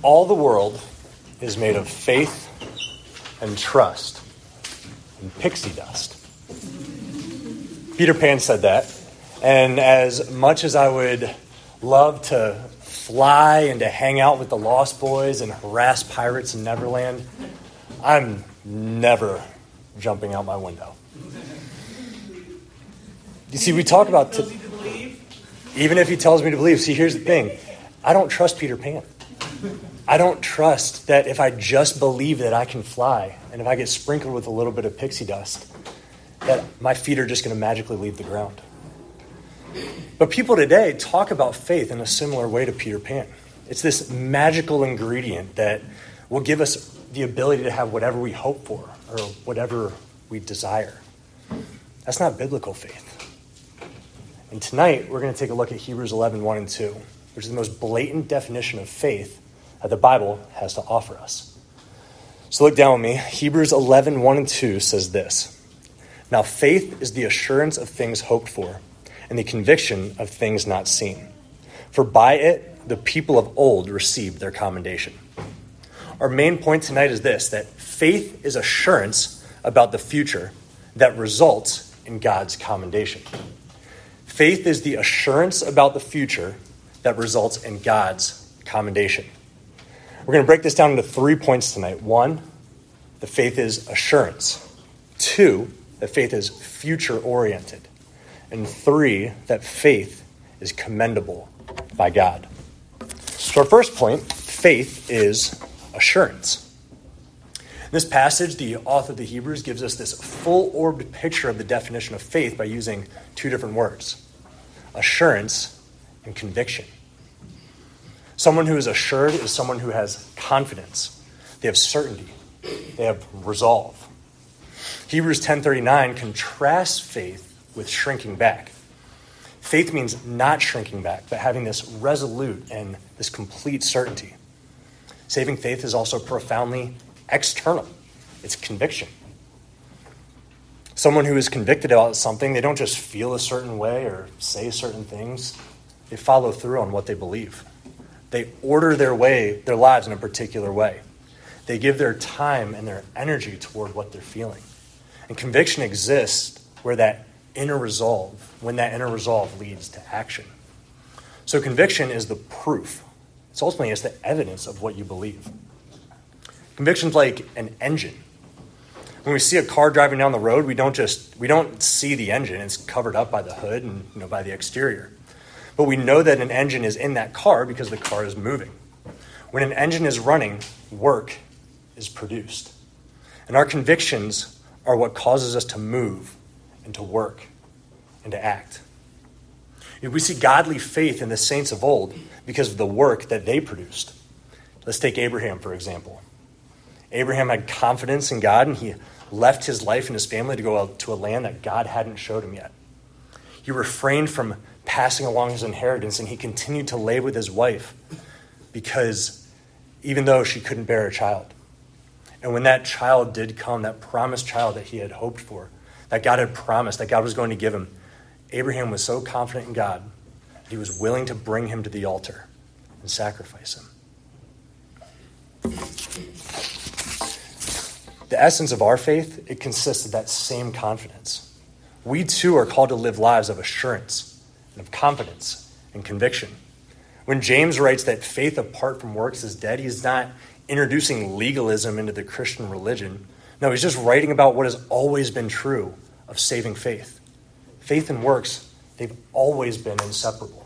All the world is made of faith and trust and pixie dust. Peter Pan said that. And as much as I would love to fly and to hang out with the Lost Boys and harass pirates in Neverland, I'm never jumping out my window. You see, we talk about... Even if he tells me to believe. See, here's the thing. I don't trust Peter Pan. I don't trust that if I just believe that I can fly, and if I get sprinkled with a little bit of pixie dust, that my feet are just going to magically leave the ground. But people today talk about faith in a similar way to Peter Pan. It's this magical ingredient that will give us the ability to have whatever we hope for or whatever we desire. That's not biblical faith. And tonight, we're going to take a look at Hebrews 11, 1 and 2, which is the most blatant definition of faith that the Bible has to offer us. So look down with me. Hebrews 11, 1 and 2 says this. Now faith is the assurance of things hoped for, and the conviction of things not seen. For by it, the people of old received their commendation. Our main point tonight is this, that faith is assurance about the future that results in God's commendation. Faith is the assurance about the future that results in God's commendation. We're going to break this down into 3 points tonight. 1, the faith is assurance. 2, that faith is future-oriented. And 3, that faith is commendable by God. So our first point, faith is assurance. In this passage, the author of the Hebrews gives us this full-orbed picture of the definition of faith by using 2 different words. Assurance and conviction. Someone who is assured is someone who has confidence. They have certainty. They have resolve. Hebrews 10:39 contrasts faith with shrinking back. Faith means not shrinking back, but having this resolute and this complete certainty. Saving faith is also profoundly external. It's conviction. Theologian who is convicted about something, they don't just feel a certain way or say certain things. They follow through on what they believe. They order their lives in a particular way. They give their time and their energy toward what they're feeling. And conviction exists where when that inner resolve leads to action. So conviction is the proof. It's the evidence of what you believe. Conviction's like an engine. When we see a car driving down the road, we don't see the engine. It's covered up by the hood and by the exterior. But we know that an engine is in that car because the car is moving. When an engine is running, work is produced. And our convictions are what causes us to move and to work and to act. We see godly faith in the saints of old because of the work that they produced. Let's take Abraham, for example. Abraham had confidence in God, and he left his life and his family to go out to a land that God hadn't showed him yet. He refrained from passing along his inheritance, and he continued to lay with his wife because even though she couldn't bear a child. And when that child did come, that promised child that he had hoped for, that God had promised, that God was going to give him, Abraham was so confident in God that he was willing to bring him to the altar and sacrifice him. The essence of our faith, it consists of that same confidence. We too are called to live lives of assurance and of confidence and conviction. When James writes that faith apart from works is dead, he's not introducing legalism into the Christian religion. No, he's just writing about what has always been true of saving faith. Faith and works, they've always been inseparable.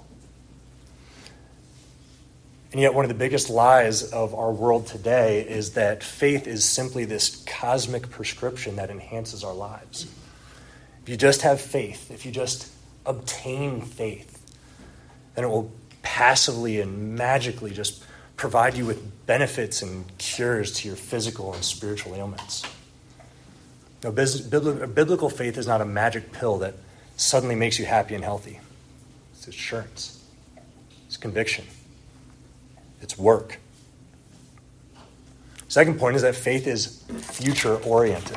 And yet one of the biggest lies of our world today is that faith is simply this cosmic prescription that enhances our lives. If you just have faith, if you just obtain faith, then it will passively and magically just provide you with benefits and cures to your physical and spiritual ailments. No, biblical faith is not a magic pill that suddenly makes you happy and healthy. It's assurance. It's conviction. It's work. Second point is that faith is future-oriented.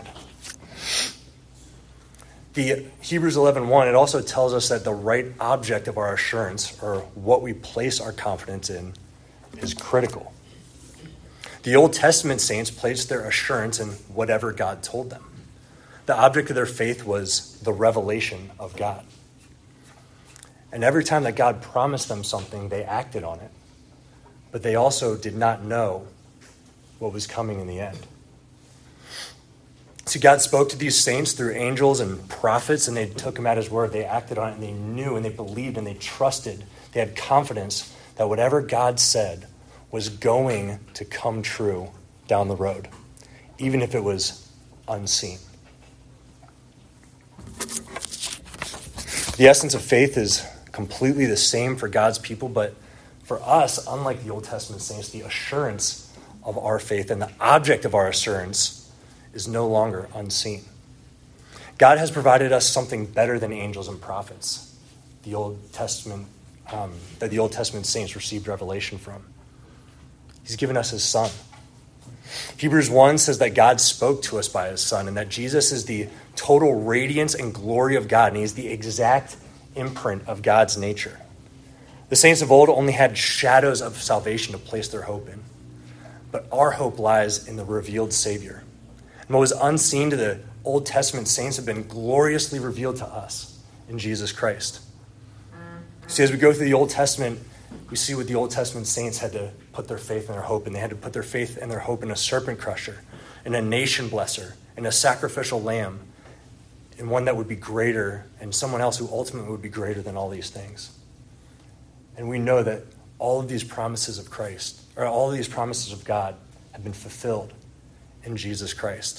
The Hebrews 11:1, it also tells us that the right object of our assurance, or what we place our confidence in, is critical. The Old Testament saints placed their assurance in whatever God told them. The object of their faith was the revelation of God. And every time that God promised them something, they acted on it. But they also did not know what was coming in the end. See, God spoke to these saints through angels and prophets, and they took him at his word. They acted on it, and they knew, and they believed, and they trusted. They had confidence that whatever God said was going to come true down the road, even if it was unseen. The essence of faith is completely the same for God's people, but for us, unlike the Old Testament saints, the assurance of our faith and the object of our assurance is no longer unseen. God has provided us something better than angels and prophets, the Old Testament, that the Old Testament saints received revelation from. He's given us his Son. Hebrews 1 says that God spoke to us by his Son, and that Jesus is the total radiance and glory of God, and he's the exact imprint of God's nature. The saints of old only had shadows of salvation to place their hope in, but our hope lies in the revealed Savior. And what was unseen to the Old Testament saints have been gloriously revealed to us in Jesus Christ. See, as we go through the Old Testament, we see what the Old Testament saints had to put their faith and their hope in. They had to put their faith and their hope in a serpent crusher, in a nation blesser, in a sacrificial lamb, in one that would be greater, and someone else who ultimately would be greater than all these things. And we know that all of these promises of Christ, or all of these promises of God, have been fulfilled in Jesus Christ.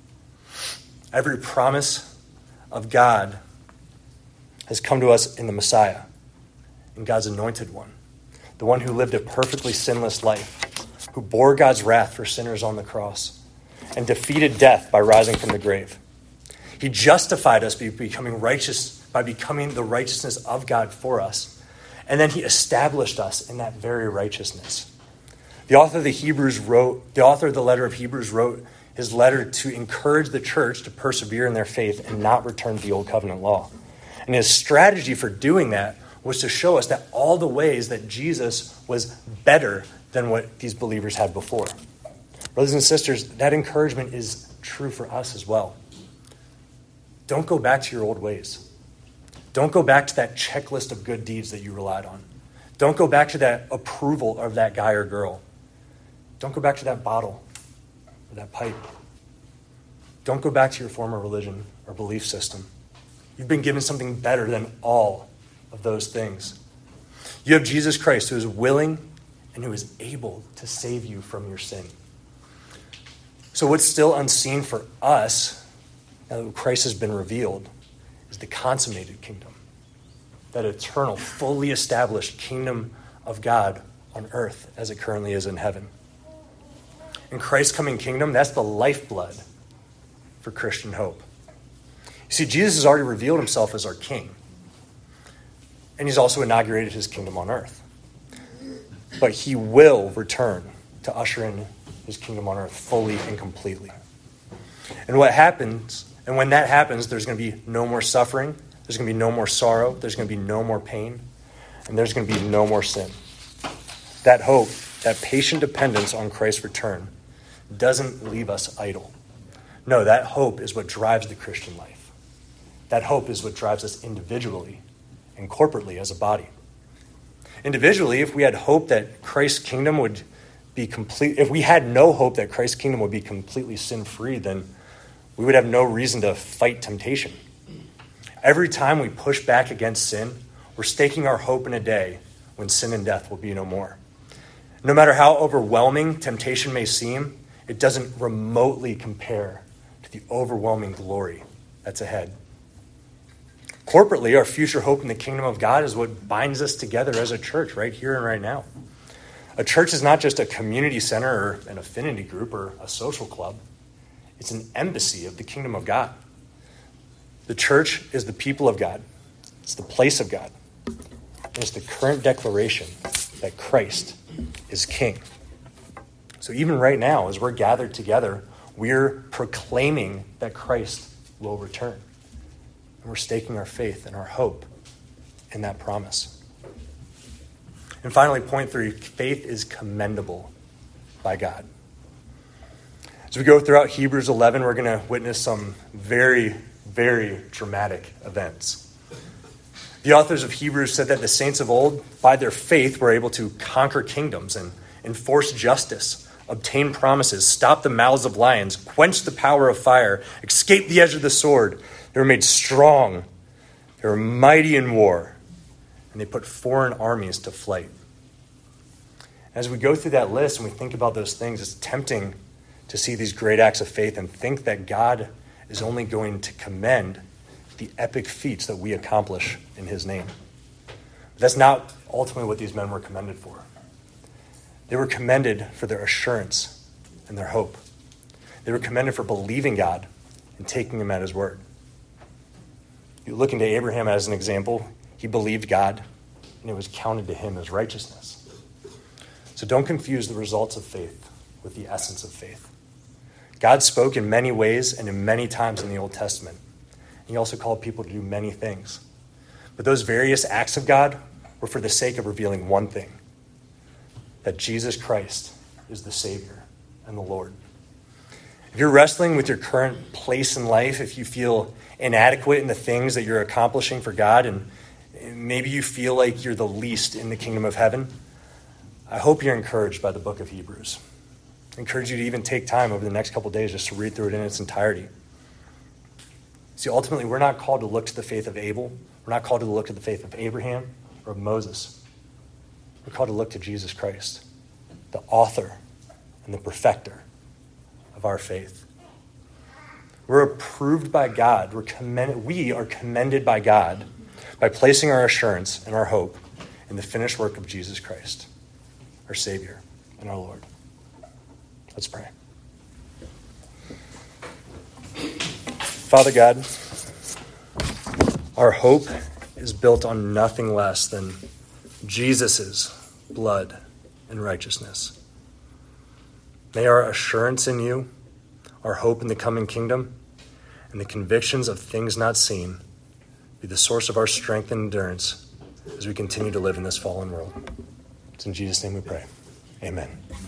Every promise of God has come to us in the Messiah, in God's anointed one, the one who lived a perfectly sinless life, who bore God's wrath for sinners on the cross, and defeated death by rising from the grave. He justified us by becoming the righteousness of God for us, and then he established us in that very righteousness. The author of the letter of Hebrews wrote his letter to encourage the church to persevere in their faith and not return to the old covenant law. And his strategy for doing that was to show us that all the ways that Jesus was better than what these believers had before. Brothers and sisters, that encouragement is true for us as well. Don't go back to your old ways. Don't go back to that checklist of good deeds that you relied on. Don't go back to that approval of that guy or girl. Don't go back to that bottle or that pipe. Don't go back to your former religion or belief system. You've been given something better than all of those things. You have Jesus Christ, who is willing and who is able to save you from your sin. So what's still unseen for us, now that Christ has been revealed, is the consummated kingdom. That eternal, fully established kingdom of God on earth as it currently is in heaven. In Christ's coming kingdom, that's the lifeblood for Christian hope. You see, Jesus has already revealed himself as our king. And he's also inaugurated his kingdom on earth. But he will return to usher in his kingdom on earth fully and completely. And when that happens, there's going to be no more suffering, there's going to be no more sorrow, there's going to be no more pain, and there's going to be no more sin. That hope, that patient dependence on Christ's return, doesn't leave us idle. No, that hope is what drives the Christian life. That hope is what drives us individually and corporately as a body. Individually, if we had hope that Christ's kingdom would be complete, if we had no hope that Christ's kingdom would be completely sin-free, then we would have no reason to fight temptation. Every time we push back against sin, we're staking our hope in a day when sin and death will be no more. No matter how overwhelming temptation may seem, it doesn't remotely compare to the overwhelming glory that's ahead. Corporately, our future hope in the kingdom of God is what binds us together as a church right here and right now. A church is not just a community center or an affinity group or a social club. It's an embassy of the kingdom of God. The church is the people of God. It's the place of God. And it's the current declaration that Christ is king. So even right now, as we're gathered together, we're proclaiming that Christ will return. And we're staking our faith and our hope in that promise. And finally, point 3, faith is commendable by God. As we go throughout Hebrews 11, we're going to witness some very, very dramatic events. The authors of Hebrews said that the saints of old, by their faith, were able to conquer kingdoms and enforce justice, obtain promises, stop the mouths of lions, quench the power of fire, escape the edge of the sword. They were made strong. They were mighty in war, and they put foreign armies to flight. As we go through that list and we think about those things, it's tempting to see these great acts of faith and think that God is only going to commend the epic feats that we accomplish in his name. But that's not ultimately what these men were commended for. They were commended for their assurance and their hope. They were commended for believing God and taking him at his word. You look into Abraham as an example. He believed God, and it was counted to him as righteousness. So don't confuse the results of faith with the essence of faith. God spoke in many ways and in many times in the Old Testament. He also called people to do many things. But those various acts of God were for the sake of revealing one thing, that Jesus Christ is the Savior and the Lord. If you're wrestling with your current place in life, if you feel inadequate in the things that you're accomplishing for God, and maybe you feel like you're the least in the kingdom of heaven, I hope you're encouraged by the book of Hebrews. I encourage you to even take time over the next couple of days just to read through it in its entirety. See, ultimately, we're not called to look to the faith of Abel. We're not called to look to the faith of Abraham or of Moses. We're called to look to Jesus Christ, the author and the perfecter of our faith. We're approved by God. We are commended by God by placing our assurance and our hope in the finished work of Jesus Christ, our Savior and our Lord. Let's pray. Father God, our hope is built on nothing less than Jesus' blood and righteousness. May our assurance in you, our hope in the coming kingdom, and the convictions of things not seen be the source of our strength and endurance as we continue to live in this fallen world. It's in Jesus' name we pray. Amen.